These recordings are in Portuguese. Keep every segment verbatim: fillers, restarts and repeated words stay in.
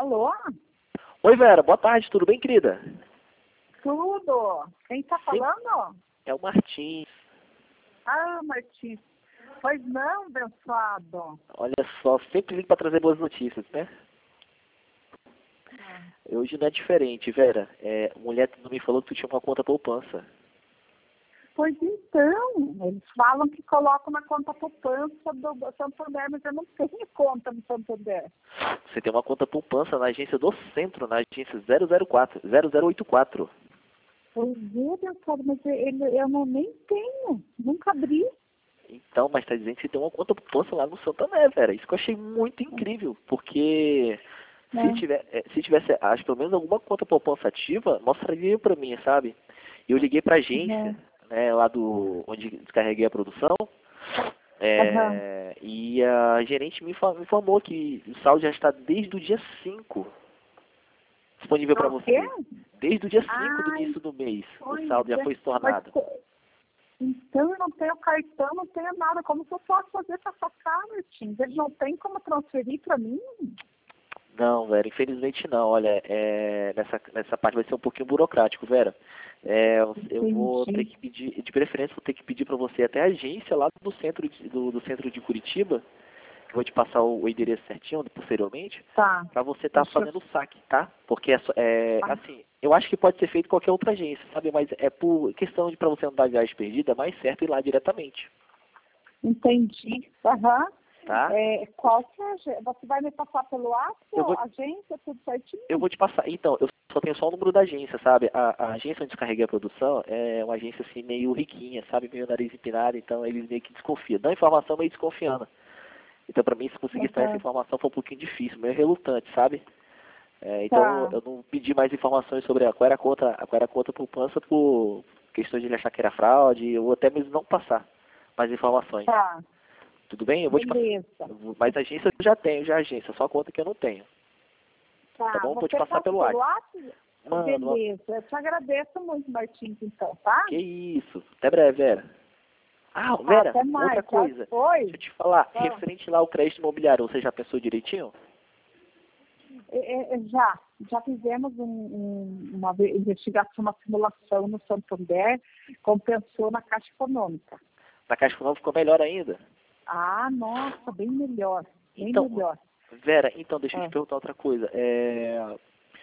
Alô? Oi, Vera, boa tarde, tudo bem, querida? Tudo. Quem tá falando? É o Martins. Ah, Martins. Pois não, abençoado. Olha só, sempre ligo para trazer boas notícias, né? Ah. Hoje não é diferente, Vera. É, mulher não me falou que tu tinha uma conta poupança. Pois então, eles falam que colocam na conta poupança do Santander, mas eu não tenho conta no Santander. Você tem uma conta poupança na agência do Centro, na agência zero zero quatro, zero zero oito quatro. Pois é, abençoado, mas eu, eu não nem tenho, nunca abri. Então, mas tá dizendo que você tem uma conta poupança lá no Santander, Vera. Isso que eu achei muito incrível, porque É. se, tiver, é, se tivesse, acho, pelo menos alguma conta poupança ativa, mostraria pra mim, sabe? E eu liguei pra agência, Uhum. né, lá do onde descarreguei a produção, é, Uhum. e a gerente me fa- me informou que o saldo já está desde o dia cinco disponível para O quê? você. Desde o dia cinco do Ai, início do mês, o pois saldo já é. foi Mas, estornado. então eu não tenho cartão, não tenho nada. Como que eu posso fazer para sacar, Martins? Eles não têm como transferir para mim? Não, Vera, infelizmente não. Olha, é, nessa, nessa parte vai ser um pouquinho burocrático, Vera. É, eu vou ter Entendi. que pedir, de preferência, vou ter que pedir para você até a agência lá do centro de, do, do centro de Curitiba, que eu vou te passar o, o endereço certinho posteriormente, Tá. para você estar Deixa eu... fazendo o saque, tá? Porque é, só- é, Tá. assim, eu acho que pode ser feito em qualquer outra agência, sabe? Mas é por questão de para você não dar viagem perdida, é mais certo ir lá diretamente, Entendi. Aham. tá? É, qual que é a agência? Você vai me passar pelo WhatsApp, Eu vou, agência, tudo certinho? Eu vou te passar. Então, eu só tenho só o número da agência, sabe? A, a agência onde descarreguei a produção é uma agência assim meio riquinha, sabe? Meio nariz empinado, então eles meio que desconfiam. Dá informação meio desconfiando. Então, pra mim, se conseguir extrair essa Aham. informação foi um pouquinho difícil, meio relutante, sabe? É, então, Tá. eu não pedi mais informações sobre a, qual era a conta, qual era a conta poupança por questão de ele achar que era fraude, ou até mesmo não passar mais informações. Tá. Tudo bem? Eu vou te passar. Beleza. Mas a agência eu já tenho, já a agência, só a conta que eu não tenho. Tá Tá. bom? Vou te Você passar passa pelo pelo WhatsApp. WhatsApp? Mano, Beleza. Eu te agradeço muito, Martins, então, tá? que isso. Até breve, Vera. Ah, Tá, Vera, até outra mais. Tá? coisa. Deixa Oi? eu te falar. Ah. Referente lá ao crédito imobiliário, você já pensou direitinho? É, é, já, já fizemos um, um, uma ve- investigação, uma simulação no Santander, compensou na Caixa Econômica. Na Caixa Econômica ficou melhor ainda? Ah, nossa, bem melhor, bem Então, melhor. Vera, então deixa eu te Ah. perguntar outra coisa. É,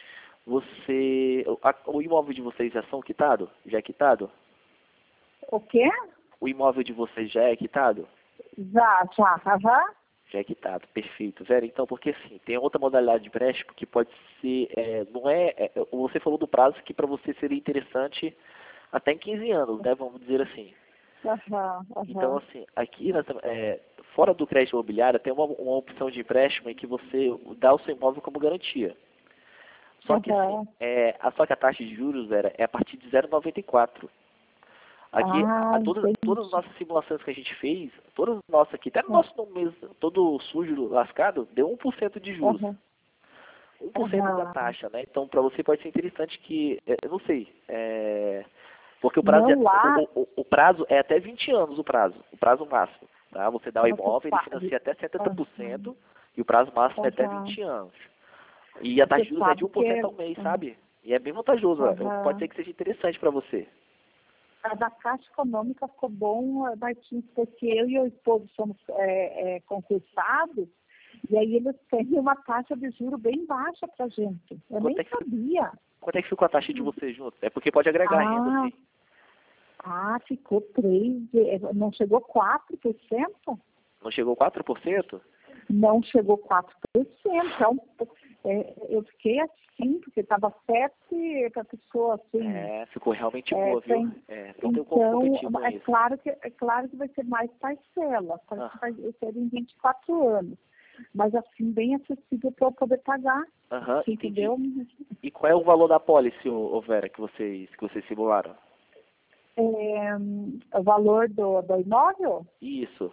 você, a- o imóvel de vocês já são quitado? Já é quitado? O quê? O imóvel de vocês já é quitado? Já, já, aham. Já é quitado, perfeito. Vera, então, porque assim, tem outra modalidade de empréstimo que pode ser, é, não é, é, você falou do prazo que para você seria interessante até em quinze anos, né, vamos dizer assim. Aham, Então, aham. assim, aqui, nós tam- é, fora do crédito imobiliário, tem uma, uma opção de empréstimo em que você dá o seu imóvel como garantia. Só que, assim, Aham. é, a, só que a taxa de juros era, é a partir de zero vírgula noventa e quatro. Aqui, Ah, a, todas, todas as entendi. nossas simulações que a gente fez, todas as nossas aqui, até no Ah, nosso nome mesmo, todo sujo, lascado, deu um por cento de juros. Aham, um por cento da aham. taxa, né? Então, para você pode ser interessante que, é, eu não sei, é, porque o prazo, é, Não lá, o, o, o prazo é até vinte anos o prazo, o prazo máximo. Tá? Você dá o você imóvel, ele faz. financia até setenta por Aham, cento e o prazo máximo é até aham. vinte anos. E a taxa Você de juros é de sabe um que por é. cento ao mês, sabe? E é bem vantajoso. ó. Pode Aham. ser que seja interessante para você. A da Caixa Econômica ficou bom, eh, Martins, porque eu e o esposo somos é, é, concursados, e aí eles têm uma taxa de juro bem baixa para gente. Eu Quanto nem é, que, sabia. quanto é que ficou a taxa de você junto? É porque pode agregar renda, Ah, sim. ah, ficou três, eh, não chegou quatro por cento? Não chegou quatro por cento? Não chegou quatro por cento. Então, é, eu fiquei assim, porque estava sete para a pessoa assim. É, ficou realmente É, boa, viu? tem, É, não tem como então, competir com é isso. claro, que, é claro que vai ser mais parcela, parece que Ah, vai ser em vinte e quatro anos, mas assim, bem acessível para eu poder pagar, Aham, entendi. entendeu? E qual é o valor da pólice, ô, ô Vera, que vocês, que vocês simularam? É, o valor do, do imóvel Isso.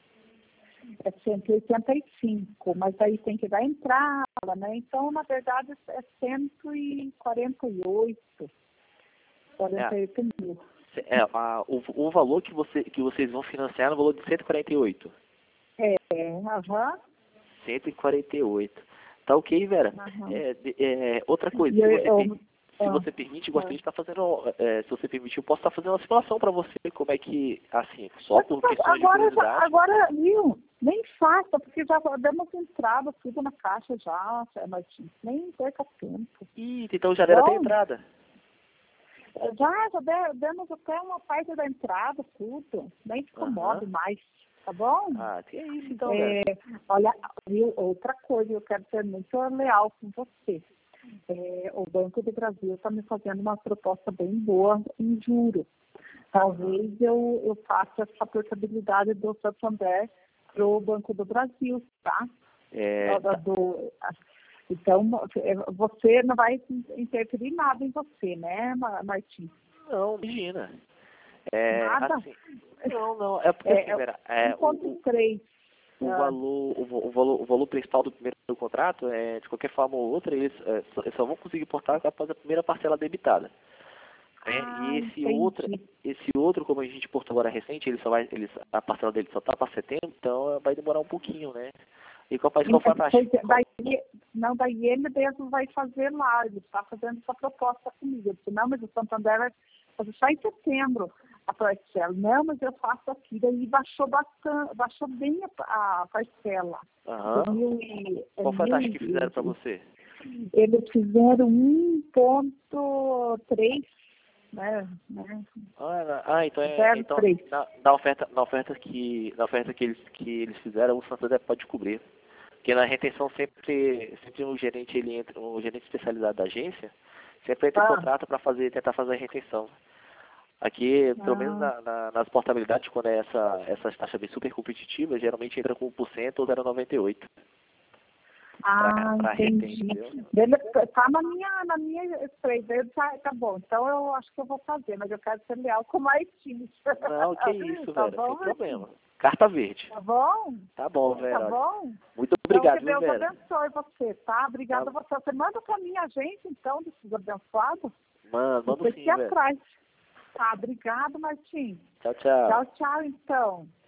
é cento e oitenta e cinco, mas aí tem que dar entrada, né? Então, na verdade, é cento e quarenta e oito, É, quarenta e oito mil. é a, o, o valor que, você, que vocês vão financiar é o valor de cento e quarenta e oito. É, aham, cento e quarenta e oito. Tá ok, Vera. Aham. É, de- é, outra coisa, E se eu- você, eu- per- se ah, você permite, gostaria ah. de estar fazendo, é, se você permitir, eu posso estar fazendo uma simulação para você, como é que, assim, só Mas, por mas questões de agora, já- curiosidade. agora, viu? Nem faça, porque já demos entrada tudo na caixa já, Martins. Nem perca tempo. Ih, então já deram até a Bom, entrada. já, já de- demos até uma parte da entrada, tudo. Nem se incomode Aham. mais, tá bom? Ah, que é isso então, É, Vera. olha, viu, outra coisa, eu quero ser muito leal com você. É, o Banco do Brasil está me fazendo uma proposta bem boa em juros. Talvez eu, eu faça essa portabilidade do Santander para o Banco do Brasil, tá? É, Da- do- então, você não vai interferir nada em você, né, Ma- Martim? não, imagina. É, Nada? assim, não, não, é porque assim, É, Vera, é, o, o, um ponto três. o Ah, valor, o, vo- o valor, o valor principal do primeiro contrato, é, de qualquer forma ou outra, eles, é, só, eles só vão conseguir portar após a primeira parcela debitada. Né? ah, E esse entendi. outro, esse outro, como a gente portou agora recente, ele só vai, eles, a parcela dele só tá para setembro, então vai demorar um pouquinho, né? E qual, qual foi a taxa? Pois é, daí, não, daí ele mesmo vai fazer lá, ele está fazendo essa proposta comigo. Eu disse, não, mas o Santander vai fazer só em setembro a parcela. Não, mas eu faço aqui. Daí baixou bastante, baixou bem a, a parcela. Aham. É mil e- é Qual foi a taxa que mil e- fizeram para você? Eles fizeram um ponto três, né? né? Ah, ah, então é, Zero então três. na, na oferta, na oferta que, na oferta que eles que eles fizeram, o Santander pode cobrir. Porque na retenção sempre, sempre um gerente ele entra, um gerente especializado da agência, sempre entra em Ah. contrato para fazer, tentar fazer a retenção. Aqui, pelo menos Ah. na, na, nas portabilidades, quando é essa, essas taxas bem super competitivas, geralmente entra com um por cento ou zero vírgula noventa e oito. Ah, Pra reter, entendi. entendeu? Ele tá na minha, na minha spray dele, tá, tá bom. Então eu acho que eu vou fazer, mas eu quero ser leal com mais time. Não, que isso, Tá Vera, bom, sem Martim? problema. Carta verde. Tá bom? Tá bom, Vera. Tá olha. bom? Muito Então, obrigado, que viu, Deus Vera? abençoe você, tá? Obrigada Tá. a você. Você manda pra mim a gente, então, desses abençoados. Mano, manda Você sim, aqui Vera. atrás. Tá, obrigado, Martim. Tchau, tchau. Tchau, tchau, então.